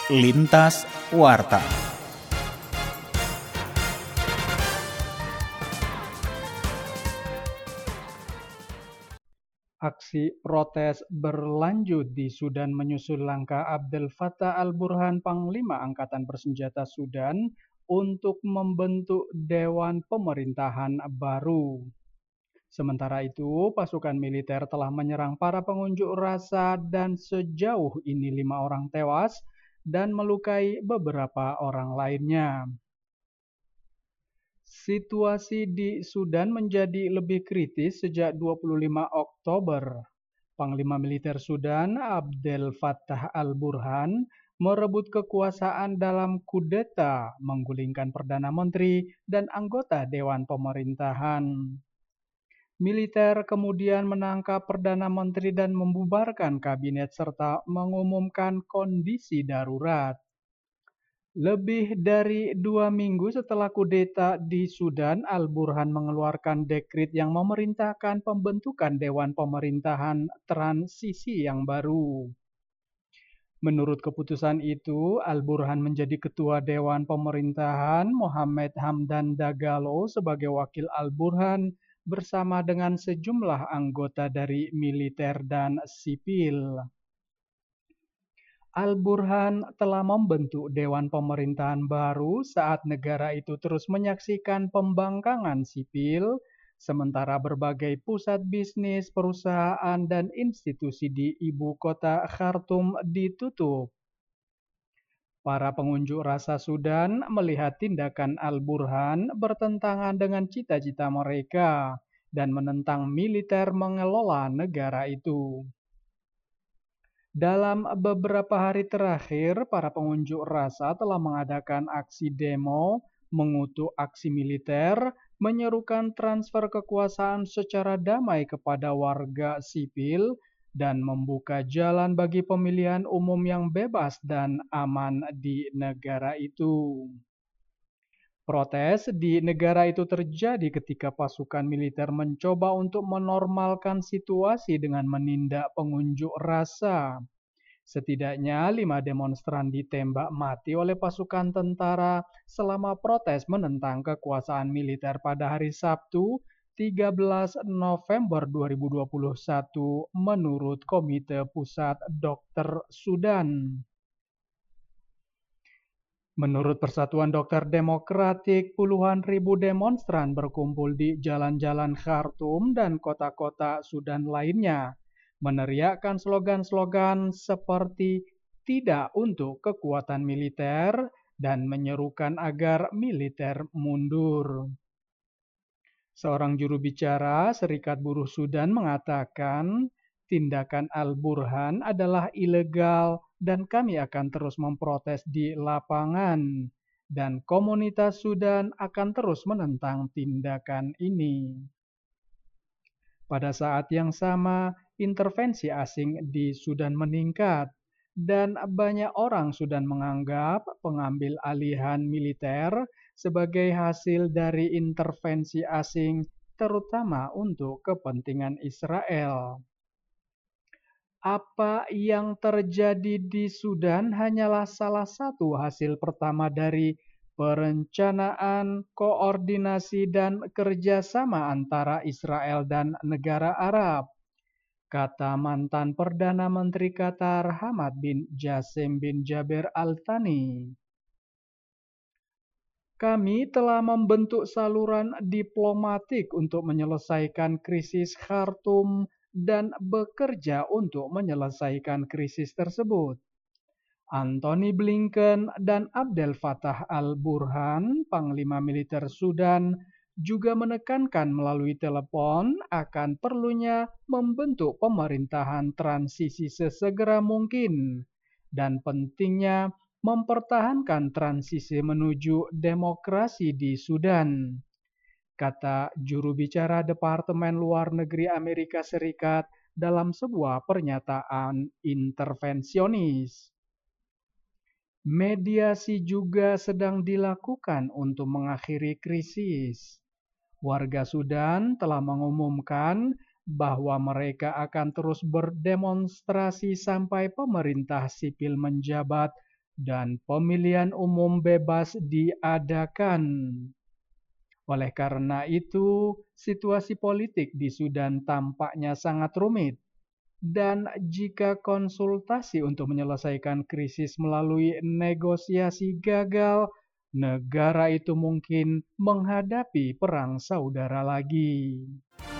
Lintas Warta. Aksi protes berlanjut di Sudan menyusul langkah Abdel Fattah al-Burhan, Panglima Angkatan Bersenjata Sudan, untuk membentuk Dewan Pemerintahan baru. Sementara itu, pasukan militer telah menyerang para pengunjuk rasa dan sejauh ini 5 orang tewas dan melukai beberapa orang lainnya. Situasi di Sudan menjadi lebih kritis sejak 25 Oktober. Panglima Militer Sudan, Abdel Fattah al-Burhan, merebut kekuasaan dalam kudeta, menggulingkan Perdana Menteri dan anggota Dewan Pemerintahan. Militer kemudian menangkap Perdana Menteri dan membubarkan kabinet serta mengumumkan kondisi darurat. Lebih dari 2 minggu setelah kudeta di Sudan, al-Burhan mengeluarkan dekret yang memerintahkan pembentukan Dewan Pemerintahan Transisi yang baru. Menurut keputusan itu, al-Burhan menjadi Ketua Dewan Pemerintahan, Mohamed Hamdan Dagalo sebagai wakil al-Burhan bersama dengan sejumlah anggota dari militer dan sipil. Al-Burhan telah membentuk Dewan Pemerintahan baru saat negara itu terus menyaksikan pembangkangan sipil, sementara berbagai pusat bisnis, perusahaan, dan institusi di ibu kota Khartoum ditutup. Para pengunjuk rasa Sudan melihat tindakan al-Burhan bertentangan dengan cita-cita mereka dan menentang militer mengelola negara itu. Dalam beberapa hari terakhir, para pengunjuk rasa telah mengadakan aksi demo, mengutuk aksi militer, menyerukan transfer kekuasaan secara damai kepada warga sipil, dan membuka jalan bagi pemilihan umum yang bebas dan aman di negara itu. Protes di negara itu terjadi ketika pasukan militer mencoba untuk menormalkan situasi dengan menindak pengunjuk rasa. Setidaknya 5 demonstran ditembak mati oleh pasukan tentara selama protes menentang kekuasaan militer pada hari Sabtu, 13 November 2021 menurut Komite Pusat Dokter Sudan. Menurut Persatuan Dokter Demokratik, puluhan ribu demonstran berkumpul di jalan-jalan Khartoum dan kota-kota Sudan lainnya, meneriakkan slogan-slogan seperti "tidak untuk kekuatan militer" dan menyerukan agar militer mundur. Seorang juru bicara Serikat Buruh Sudan mengatakan, tindakan al-Burhan adalah ilegal dan kami akan terus memprotes di lapangan, dan komunitas Sudan akan terus menentang tindakan ini. Pada saat yang sama, intervensi asing di Sudan meningkat, dan banyak orang Sudan menganggap pengambil alihan militer sebagai hasil dari intervensi asing, terutama untuk kepentingan Israel. Apa yang terjadi di Sudan hanyalah salah satu hasil pertama dari perencanaan, koordinasi, dan kerjasama antara Israel dan negara Arab, kata mantan Perdana Menteri Qatar Hamad bin Jassim bin Jaber Al Thani. Kami telah membentuk saluran diplomatik untuk menyelesaikan krisis Khartoum dan bekerja untuk menyelesaikan krisis tersebut. Antony Blinken dan Abdel Fattah al-Burhan, Panglima Militer Sudan, juga menekankan melalui telepon akan perlunya membentuk pemerintahan transisi sesegera mungkin dan pentingnya mempertahankan transisi menuju demokrasi di Sudan, kata juru bicara Departemen Luar Negeri Amerika Serikat dalam sebuah pernyataan intervensionis. Mediasi juga sedang dilakukan untuk mengakhiri krisis. Warga Sudan telah mengumumkan bahwa mereka akan terus berdemonstrasi sampai pemerintah sipil menjabat dan pemilihan umum bebas diadakan. Oleh karena itu, situasi politik di Sudan tampaknya sangat rumit. Dan jika konsultasi untuk menyelesaikan krisis melalui negosiasi gagal, negara itu mungkin menghadapi perang saudara lagi.